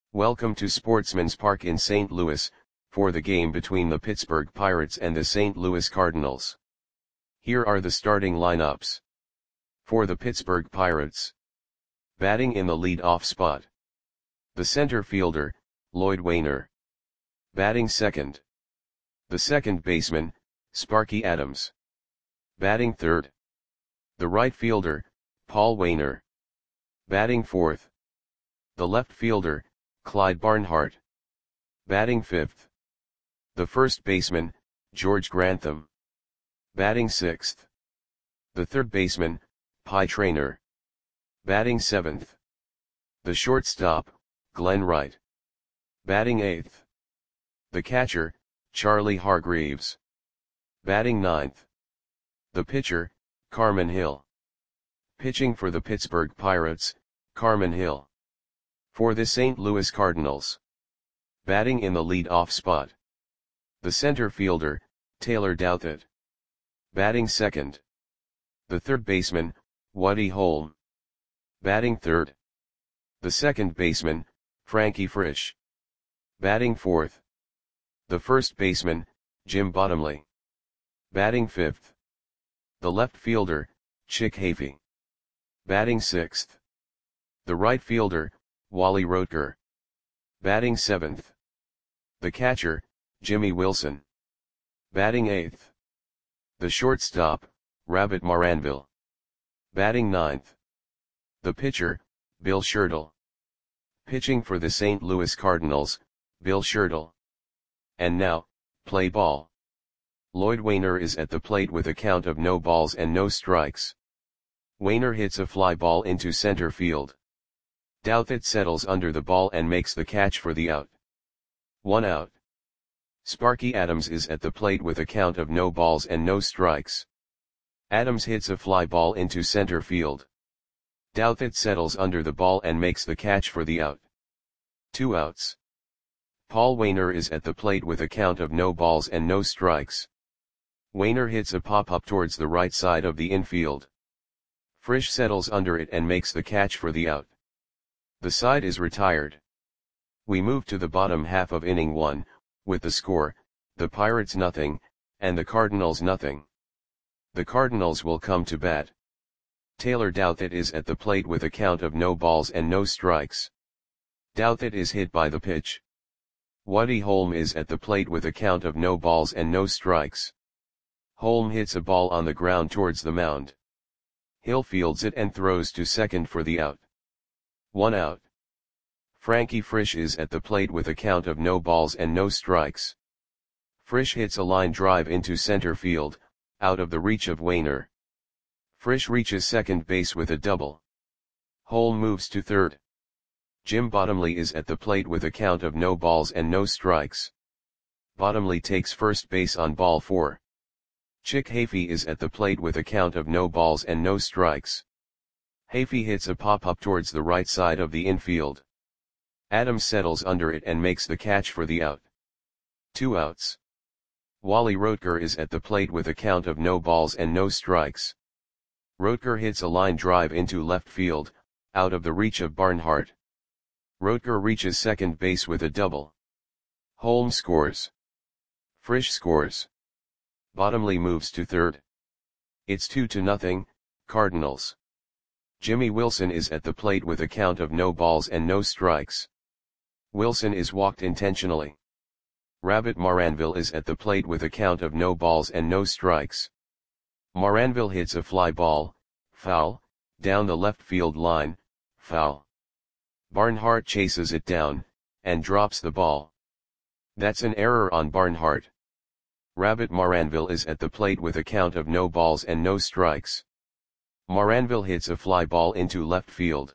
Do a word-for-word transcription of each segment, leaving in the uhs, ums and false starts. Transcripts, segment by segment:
Welcome to Sportsman's Park in Saint Louis, for the game between the Pittsburgh Pirates and the Saint Louis Cardinals. Here are the starting lineups. For the Pittsburgh Pirates. Batting in the lead-off spot. The center fielder, Lloyd Waner. Batting second. The second baseman, Sparky Adams. Batting third. The right fielder, Paul Waner. Batting fourth. The left fielder, Clyde Barnhart. Batting fifth. The first baseman, George Grantham. Batting sixth. The third baseman, Pie Traynor. Batting seventh. The shortstop, Glenn Wright. Batting eighth. The catcher, Charlie Hargreaves. Batting ninth. The pitcher, Carmen Hill. Pitching for the Pittsburgh Pirates, Carmen Hill. For the Saint Louis Cardinals. Batting in the lead-off spot. The center fielder, Taylor Douthit. Batting second. The third baseman, Woody Holm. Batting third. The second baseman, Frankie Frisch. Batting fourth. The first baseman, Jim Bottomley. Batting fifth. The left fielder, Chick Hafey. Batting sixth. The right fielder, Wally Rotker. Batting seventh. The catcher, Jimmy Wilson. Batting eighth. The shortstop, Rabbit Maranville. Batting ninth. The pitcher, Bill Shirtle. Pitching for the Saint Louis Cardinals, Bill Shirtle. And now, play ball. Lloyd Waner is at the plate with a count of no balls and no strikes. Waner hits a fly ball into center field. Douthit settles under the ball and makes the catch for the out. One out. Sparky Adams is at the plate with a count of no balls and no strikes. Adams hits a fly ball into center field. Douthit settles under the ball and makes the catch for the out. Two outs. Paul Waner is at the plate with a count of no balls and no strikes. Waner hits a pop-up towards the right side of the infield. Frisch settles under it and makes the catch for the out. The side is retired. We move to the bottom half of inning one, with the score, the Pirates nothing, and the Cardinals nothing. The Cardinals will come to bat. Taylor Douthit is at the plate with a count of no balls and no strikes. Douthit is hit by the pitch. Woody Holm is at the plate with a count of no balls and no strikes. Holm hits a ball on the ground towards the mound. Hill fields it and throws to second for the out. One out. Frankie Frisch is at the plate with a count of no balls and no strikes. Frisch hits a line drive into center field, out of the reach of Waner. Frisch reaches second base with a double. Holm moves to third. Jim Bottomley is at the plate with a count of no balls and no strikes. Bottomley takes first base on ball four. Chick Hafey is at the plate with a count of no balls and no strikes. Hafey hits a pop-up towards the right side of the infield. Adams settles under it and makes the catch for the out. Two outs. Wally Rotker is at the plate with a count of no balls and no strikes. Rotker hits a line drive into left field, out of the reach of Barnhart. Rotker reaches second base with a double. Holm scores. Frisch scores. Bottomley moves to third. It's two to nothing, Cardinals. Jimmy Wilson is at the plate with a count of no balls and no strikes. Wilson is walked intentionally. Rabbit Maranville is at the plate with a count of no balls and no strikes. Maranville hits a fly ball, foul, down the left field line, foul. Barnhart chases it down, and drops the ball. That's an error on Barnhart. Rabbit Maranville is at the plate with a count of no balls and no strikes. Maranville hits a fly ball into left field.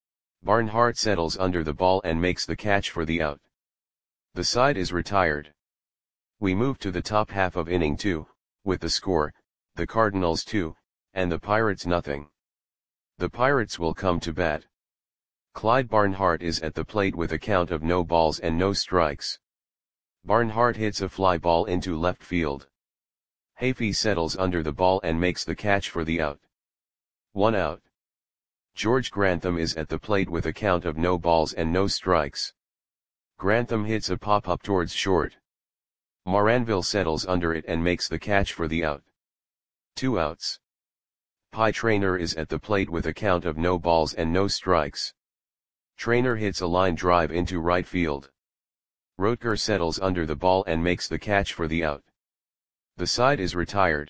Barnhart settles under the ball and makes the catch for the out. The side is retired. We move to the top half of inning two, with the score, the Cardinals two, and the Pirates nothing. The Pirates will come to bat. Clyde Barnhart is at the plate with a count of no balls and no strikes. Barnhart hits a fly ball into left field. Hafey settles under the ball and makes the catch for the out. One out. George Grantham is at the plate with a count of no balls and no strikes. Grantham hits a pop-up towards short. Moranville settles under it and makes the catch for the out. Two outs. Pie Traynor is at the plate with a count of no balls and no strikes. Traynor hits a line drive into right field. Roetger settles under the ball and makes the catch for the out. The side is retired.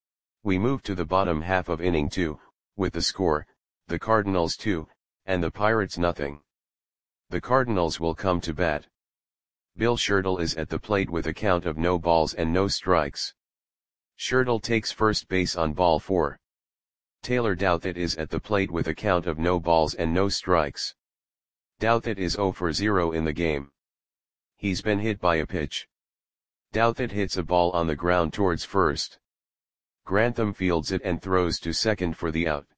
We move to the bottom half of inning two, with the score, the Cardinals two, and the Pirates nothing. The Cardinals will come to bat. Bill Schertle is at the plate with a count of no balls and no strikes. Schertle takes first base on ball four. Taylor Douthit is at the plate with a count of no balls and no strikes. Douthit is zero for zero in the game. He's been hit by a pitch. Douthit hits a ball on the ground towards first. Grantham fields it and throws to second for the out.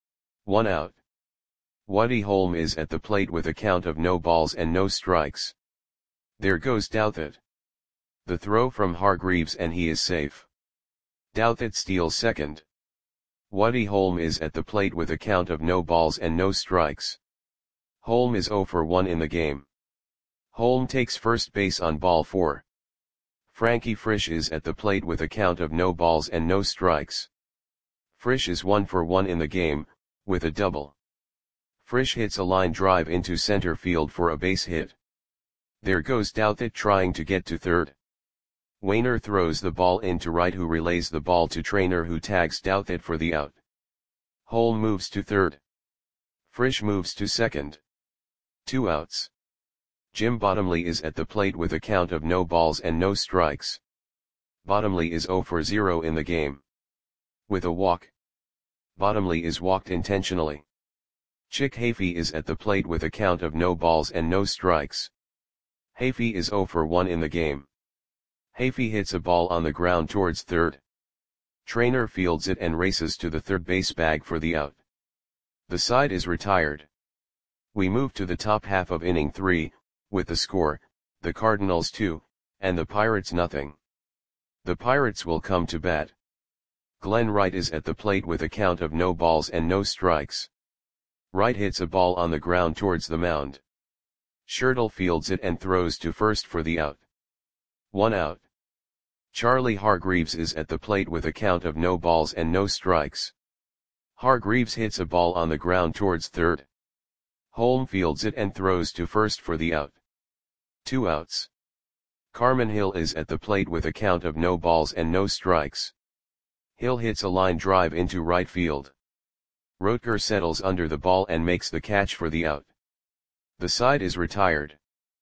One out. Woody Holm is at the plate with a count of no balls and no strikes. There goes Douthit. The throw from Hargreaves and he is safe. Douthit steals second. Woody Holm is at the plate with a count of no balls and no strikes. Holm is zero for one in the game. Holm takes first base on ball four. Frankie Frisch is at the plate with a count of no balls and no strikes. Frisch is one for one in the game, with a double. Frisch hits a line drive into center field for a base hit. There goes Douthit trying to get to third. Wainer throws the ball into right, who relays the ball to Traynor, who tags Douthit for the out. Holm moves to third. Frisch moves to second. Two outs. Jim Bottomley is at the plate with a count of no balls and no strikes. Bottomley is zero for zero in the game. With a walk. Bottomley is walked intentionally. Chick Hafey is at the plate with a count of no balls and no strikes. Hafey is zero for one in the game. Hafey hits a ball on the ground towards third. Traynor fields it and races to the third base bag for the out. The side is retired. We move to the top half of inning three, with the score, the Cardinals two, and the Pirates nothing. The Pirates will come to bat. Glenn Wright is at the plate with a count of no balls and no strikes. Wright hits a ball on the ground towards the mound. Schertle fields it and throws to first for the out. One out. Charlie Hargreaves is at the plate with a count of no balls and no strikes. Hargreaves hits a ball on the ground towards third. Holm fields it and throws to first for the out. Two outs. Carmen Hill is at the plate with a count of no balls and no strikes. Hill hits a line drive into right field. Roetger settles under the ball and makes the catch for the out. The side is retired.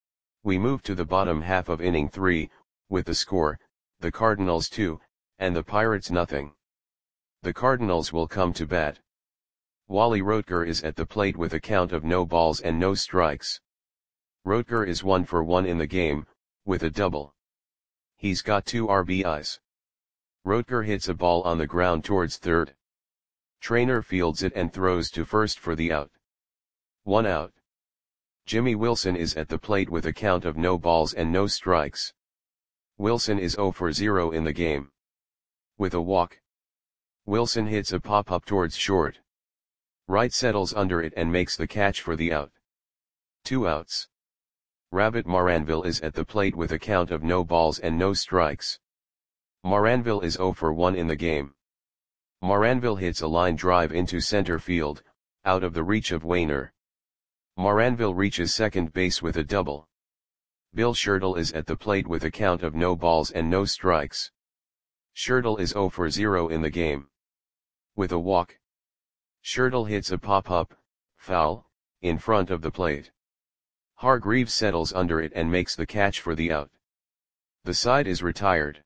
We move to the bottom half of inning three, with the score, the Cardinals two, and the Pirates nothing. The Cardinals will come to bat. Wally Roetger is at the plate with a count of no balls and no strikes. Roetger is one for one in the game, with a double. He's got two R B Is. Roetger hits a ball on the ground towards third. Traynor fields it and throws to first for the out. One out. Jimmy Wilson is at the plate with a count of no balls and no strikes. Wilson is zero for zero in the game. With a walk. Wilson hits a pop-up towards short. Wright settles under it and makes the catch for the out. Two outs. Rabbit Moranville is at the plate with a count of no balls and no strikes. Moranville is zero for one in the game. Moranville hits a line drive into center field, out of the reach of Wainer. Moranville reaches second base with a double. Bill Schertle is at the plate with a count of no balls and no strikes. Schertle is zero for zero in the game. With a walk. Schertle hits a pop-up, foul, in front of the plate. Hargreaves settles under it and makes the catch for the out. The side is retired.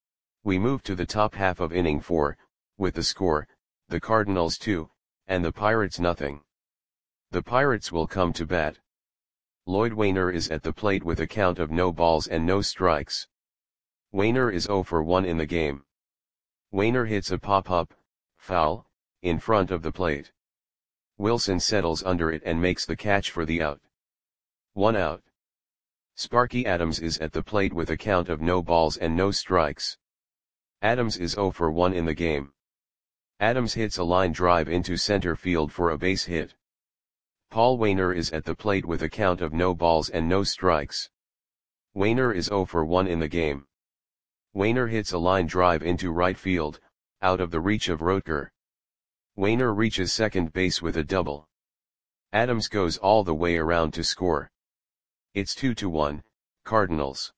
We move to the top half of inning four, with the score, the Cardinals two, and the Pirates nothing. The Pirates will come to bat. Lloyd Wainer is at the plate with a count of no balls and no strikes. Wainer is zero for one in the game. Wainer hits a pop-up, foul, in front of the plate. Wilson settles under it and makes the catch for the out. One out. Sparky Adams is at the plate with a count of no balls and no strikes. Adams is zero for one in the game. Adams hits a line drive into center field for a base hit. Paul Waner is at the plate with a count of no balls and no strikes. Waner is zero for one in the game. Waner hits a line drive into right field, out of the reach of Roetger. Waner reaches second base with a double. Adams goes all the way around to score. It's two to one, Cardinals.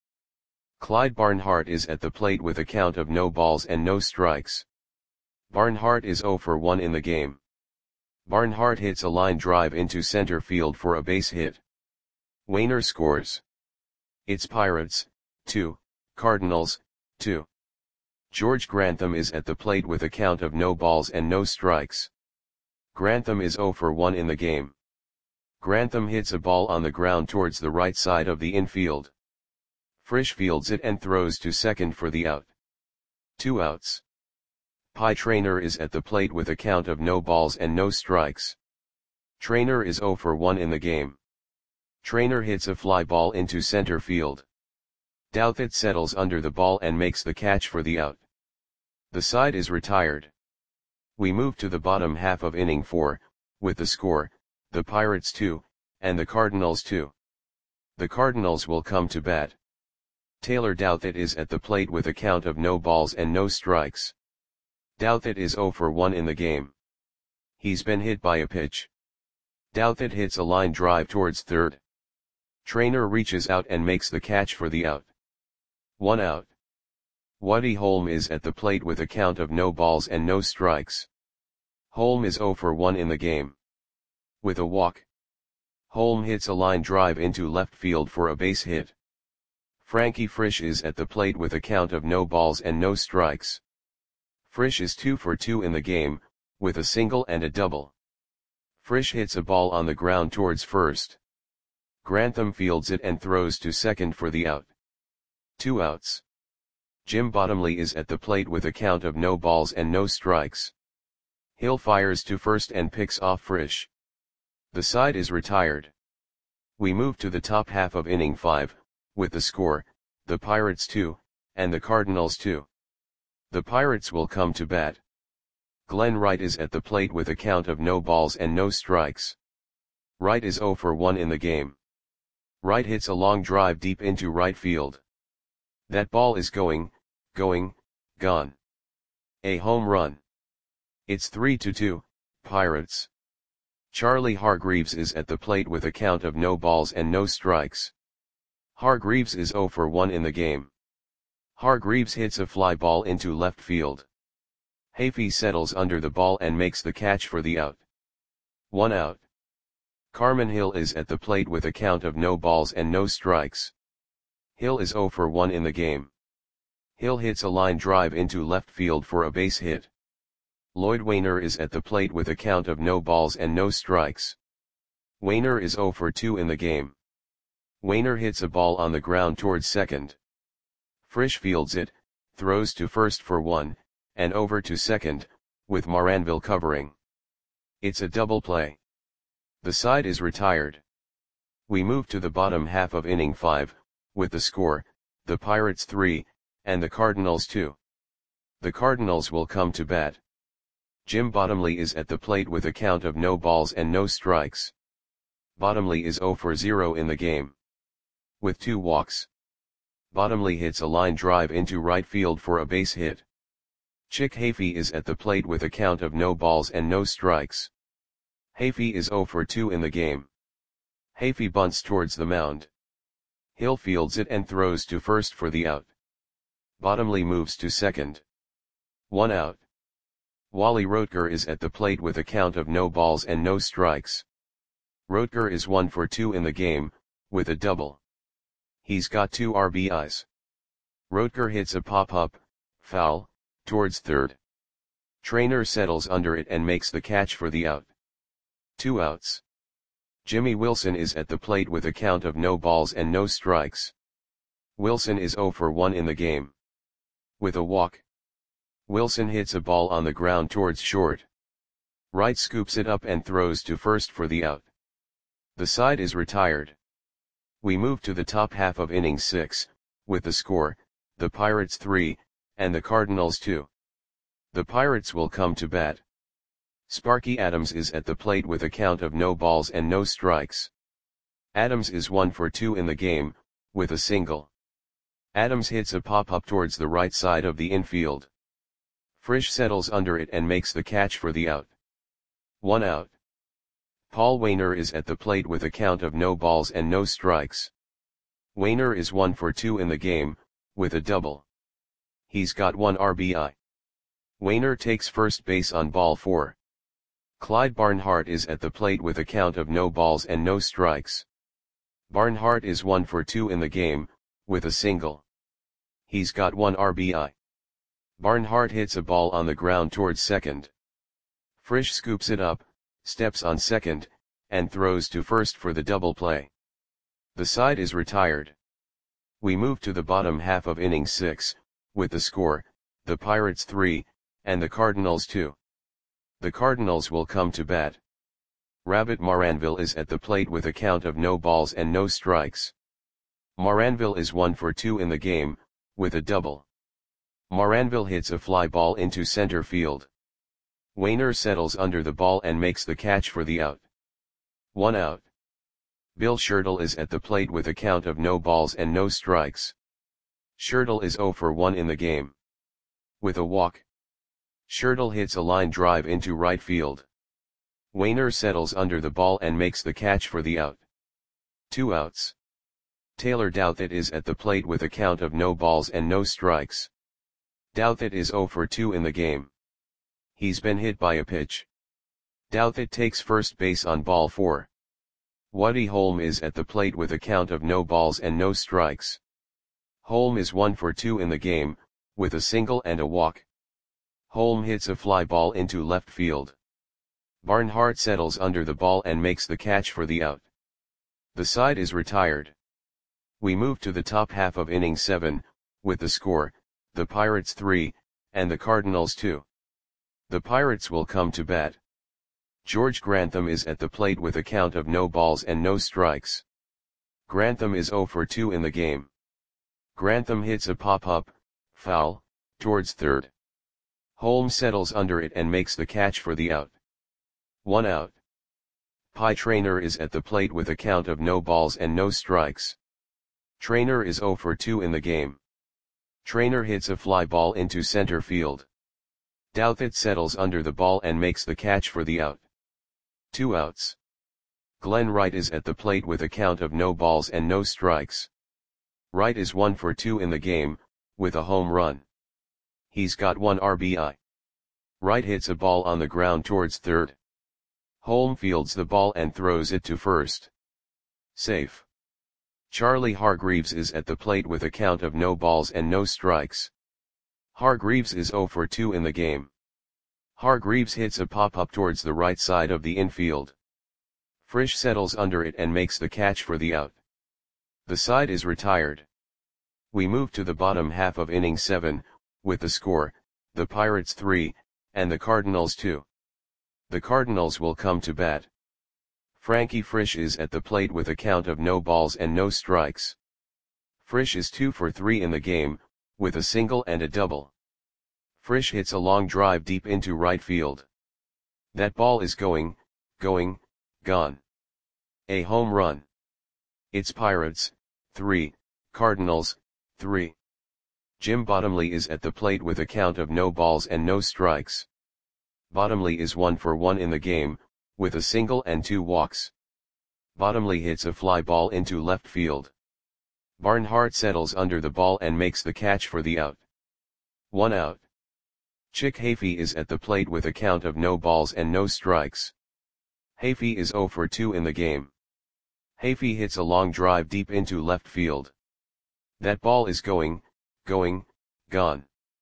Clyde Barnhart is at the plate with a count of no balls and no strikes. Barnhart is zero for one in the game. Barnhart hits a line drive into center field for a base hit. Waner scores. It's Pirates, two, Cardinals, two. George Grantham is at the plate with a count of no balls and no strikes. Grantham is zero for one in the game. Grantham hits a ball on the ground towards the right side of the infield. Frisch fields it and throws to second for the out. Two outs. Pie Traynor is at the plate with a count of no balls and no strikes. Traynor is zero for one in the game. Traynor hits a fly ball into center field. Douthit settles under the ball and makes the catch for the out. The side is retired. We move to the bottom half of inning four, with the score, the Pirates two, and the Cardinals two. The Cardinals will come to bat. Taylor Douthit is at the plate with a count of no balls and no strikes. Douthit is zero for one in the game. He's been hit by a pitch. Douthit hits a line drive towards third. Traynor reaches out and makes the catch for the out. One out. Waddy Holm is at the plate with a count of no balls and no strikes. Holm is zero for one in the game. With a walk. Holm hits a line drive into left field for a base hit. Frankie Frisch is at the plate with a count of no balls and no strikes. Frisch is two for two in the game, with a single and a double. Frisch hits a ball on the ground towards first. Grantham fields it and throws to second for the out. Two outs. Jim Bottomley is at the plate with a count of no balls and no strikes. Hill fires to first and picks off Frisch. The side is retired. We move to the top half of inning five, with the score, the Pirates two, and the Cardinals two. The Pirates will come to bat. Glenn Wright is at the plate with a count of no balls and no strikes. Wright is zero for one in the game. Wright hits a long drive deep into right field. That ball is going, going, gone. A home run. It's three to two, Pirates. Charlie Hargreaves is at the plate with a count of no balls and no strikes. Hargreaves is zero for one in the game. Hargreaves hits a fly ball into left field. Hafey settles under the ball and makes the catch for the out. One out. Carmen Hill is at the plate with a count of no balls and no strikes. Hill is zero for one in the game. Hill hits a line drive into left field for a base hit. Lloyd Waner is at the plate with a count of no balls and no strikes. Waner is zero for two in the game. Waner hits a ball on the ground towards second. Frisch fields it, throws to first for one, and over to second, with Moranville covering. It's a double play. The side is retired. We move to the bottom half of inning five, with the score, the Pirates three, and the Cardinals two. The Cardinals will come to bat. Jim Bottomley is at the plate with a count of no balls and no strikes. Bottomley is zero for zero in the game. With two walks. Bottomley hits a line drive into right field for a base hit. Chick Hafey is at the plate with a count of no balls and no strikes. Hafey is zero for two in the game. Hafey bunts towards the mound. Hill fields it and throws to first for the out. Bottomley moves to second. One out. Wally Roetger is at the plate with a count of no balls and no strikes. Roetger is one for two in the game, with a double. He's got two R B Is. Roetger hits a pop-up, foul, towards third. Traynor settles under it and makes the catch for the out. Two outs. Jimmy Wilson is at the plate with a count of no balls and no strikes. Wilson is zero for one in the game. With a walk. Wilson hits a ball on the ground towards short. Wright scoops it up and throws to first for the out. The side is retired. We move to the top half of inning six, with the score, the Pirates three, and the Cardinals two. The Pirates will come to bat. Sparky Adams is at the plate with a count of no balls and no strikes. Adams is one for two in the game, with a single. Adams hits a pop-up towards the right side of the infield. Frisch settles under it and makes the catch for the out. One out. Paul Waner is at the plate with a count of no balls and no strikes. Waner is one for two in the game, with a double. He's got one R B I. Waner takes first base on ball four. Clyde Barnhart is at the plate with a count of no balls and no strikes. Barnhart is one for two in the game, with a single. He's got one R B I. Barnhart hits a ball on the ground towards second. Frisch scoops it up, steps on second, and throws to first for the double play. The side is retired. We move to the bottom half of inning six, with the score, the Pirates three, and the Cardinals two. The Cardinals will come to bat. Rabbit Maranville is at the plate with a count of no balls and no strikes. Maranville is one for two in the game, with a double. Maranville hits a fly ball into center field. Waner settles under the ball and makes the catch for the out. One out. Bill Schertle is at the plate with a count of no balls and no strikes. Schertle is zero for one in the game. With a walk. Schertle hits a line drive into right field. Waner settles under the ball and makes the catch for the out. Two outs. Taylor Douthit is at the plate with a count of no balls and no strikes. Douthit is zero for two in the game. He's been hit by a pitch. Douthit takes first base on ball four. Woody Holm is at the plate with a count of no balls and no strikes. Holm is one for two in the game, with a single and a walk. Holm hits a fly ball into left field. Barnhart settles under the ball and makes the catch for the out. The side is retired. We move to the top half of inning seven, with the score, the Pirates three, and the Cardinals two. The Pirates will come to bat. George Grantham is at the plate with a count of no balls and no strikes. Grantham is zero for two in the game. Grantham hits a pop-up, foul, towards third. Holmes settles under it and makes the catch for the out. One out. Pie Traynor is at the plate with a count of no balls and no strikes. Traynor is zero for two in the game. Traynor hits a fly ball into center field. Douthit settles under the ball and makes the catch for the out. Two outs. Glenn Wright is at the plate with a count of no balls and no strikes. Wright is one for two in the game, with a home run. He's got one R B I. Wright hits a ball on the ground towards third. Holm fields the ball and throws it to first. Safe. Charlie Hargreaves is at the plate with a count of no balls and no strikes. Hargreaves is zero for two in the game. Hargreaves hits a pop-up towards the right side of the infield. Frisch settles under it and makes the catch for the out. The side is retired. We move to the bottom half of inning seven, with the score, the Pirates three, and the Cardinals two. The Cardinals will come to bat. Frankie Frisch is at the plate with a count of no balls and no strikes. Frisch is two for three in the game, with a single and a double. Frisch hits a long drive deep into right field. That ball is going, going, gone. A home run. It's Pirates, three, Cardinals, three. Jim Bottomley is at the plate with a count of no balls and no strikes. Bottomley is one for one in the game, with a single and two walks. Bottomley hits a fly ball into left field. Barnhart settles under the ball and makes the catch for the out. One out. Chick Hafey is at the plate with a count of no balls and no strikes. Hafey is zero for two in the game. Hafey hits a long drive deep into left field. That ball is going, going, gone.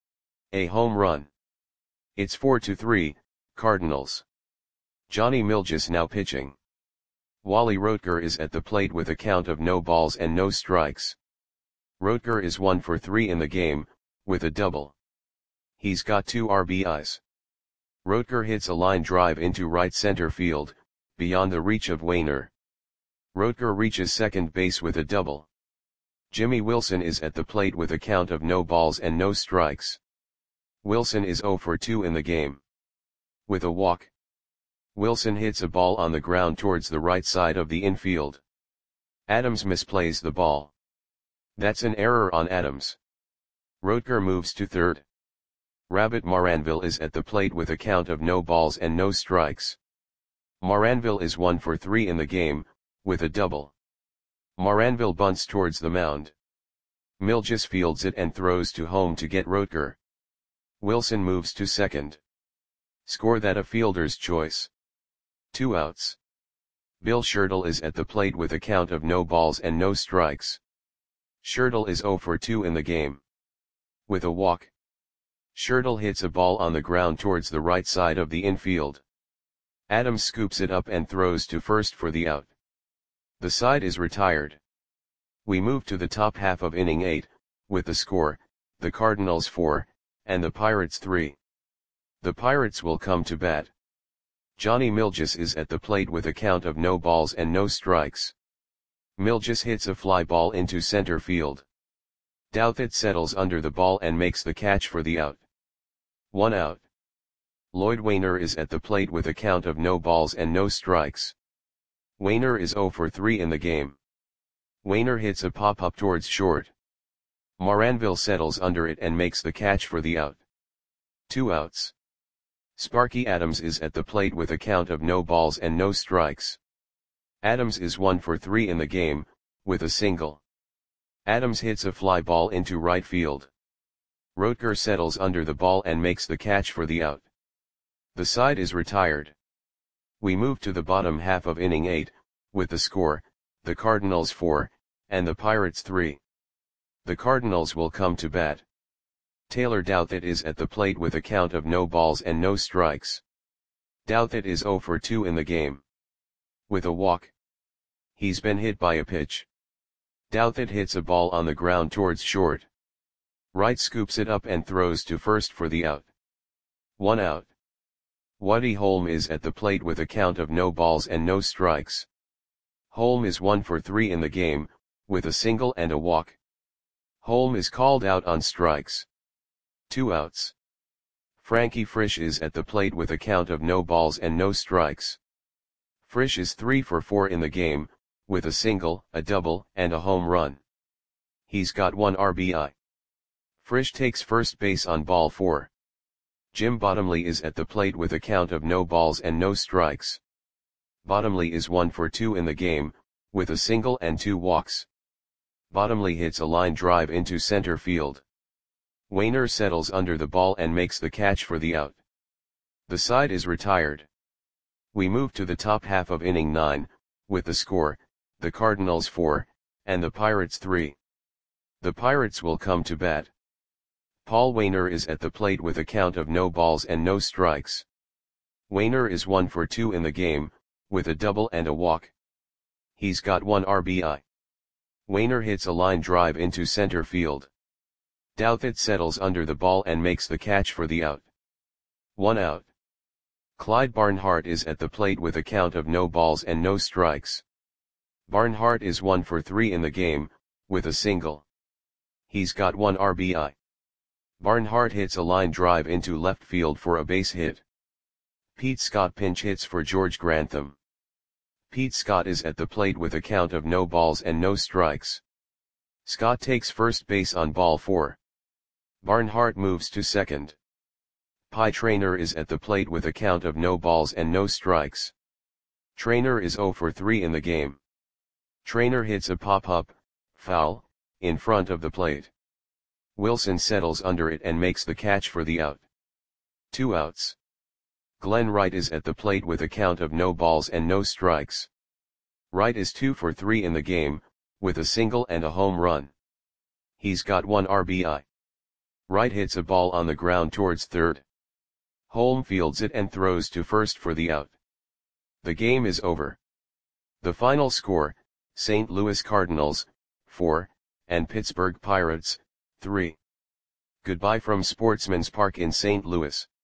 A home run. It's four to three, Cardinals. Johnny Milges now pitching. Wally Roetger is at the plate with a count of no balls and no strikes. Roetger is one for three in the game, with a double. He's got two R B Is. Roetger hits a line drive into right center field, beyond the reach of Waner. Roetger reaches second base with a double. Jimmy Wilson is at the plate with a count of no balls and no strikes. Wilson is zero for two in the game. With a walk. Wilson hits a ball on the ground towards the right side of the infield. Adams misplays the ball. That's an error on Adams. Roetger moves to third. Rabbit Maranville is at the plate with a count of no balls and no strikes. Maranville is one for three in the game, with a double. Maranville bunts towards the mound. Milgis fields it and throws to home to get Roetger. Wilson moves to second. Score that a fielder's choice. Two outs. Bill Schertle is at the plate with a count of no balls and no strikes. Schertle is zero for two in the game. With a walk. Schertle hits a ball on the ground towards the right side of the infield. Adams scoops it up and throws to first for the out. The side is retired. We move to the top half of inning eight, with the score, the Cardinals four, and the Pirates three. The Pirates will come to bat. Johnny Milgis is at the plate with a count of no balls and no strikes. Milgis hits a fly ball into center field. Douthit settles under the ball and makes the catch for the out. One out. Lloyd Wainer is at the plate with a count of no balls and no strikes. Wainer is zero for three in the game. Wainer hits a pop-up towards short. Maranville settles under it and makes the catch for the out. Two outs. Sparky Adams is at the plate with a count of no balls and no strikes. Adams is one for three in the game, with a single. Adams hits a fly ball into right field. Roetger settles under the ball and makes the catch for the out. The side is retired. We move to the bottom half of inning eight, with the score, the Cardinals four, and the Pirates three. The Cardinals will come to bat. Taylor Douthit is at the plate with a count of no balls and no strikes. Douthit is zero for two in the game. With a walk. He's been hit by a pitch. Douthit hits a ball on the ground towards short. Wright scoops it up and throws to first for the out. One out. Woody Holm is at the plate with a count of no balls and no strikes. Holm is one for three in the game, with a single and a walk. Holm is called out on strikes. Two outs. Frankie Frisch is at the plate with a count of no balls and no strikes. Frisch is three for four in the game, with a single, a double, and a home run. He's got one R B I. Frisch takes first base on ball four. Jim Bottomley is at the plate with a count of no balls and no strikes. Bottomley is one for two in the game, with a single and two walks. Bottomley hits a line drive into center field. Wainer settles under the ball and makes the catch for the out. The side is retired. We move to the top half of inning nine, with the score, the Cardinals four, and the Pirates three. The Pirates will come to bat. Paul Wainer is at the plate with a count of no balls and no strikes. Wainer is one for two in the game, with a double and a walk. He's got one R B I. Wainer hits a line drive into center field. Douthit settles under the ball and makes the catch for the out. One out. Clyde Barnhart is at the plate with a count of no balls and no strikes. Barnhart is one for three in the game, with a single. He's got one R B I. Barnhart hits a line drive into left field for a base hit. Pete Scott pinch hits for George Grantham. Pete Scott is at the plate with a count of no balls and no strikes. Scott takes first base on ball four. Barnhart moves to second. Pie Traynor is at the plate with a count of no balls and no strikes. Traynor is zero for three in the game. Traynor hits a pop-up, foul, in front of the plate. Wilson settles under it and makes the catch for the out. Two outs. Glenn Wright is at the plate with a count of no balls and no strikes. Wright is two for three in the game, with a single and a home run. He's got one R B I. Wright hits a ball on the ground towards third. Holm fields it and throws to first for the out. The game is over. The final score, Saint Louis Cardinals, four, and Pittsburgh Pirates, three. Goodbye from Sportsman's Park in Saint Louis.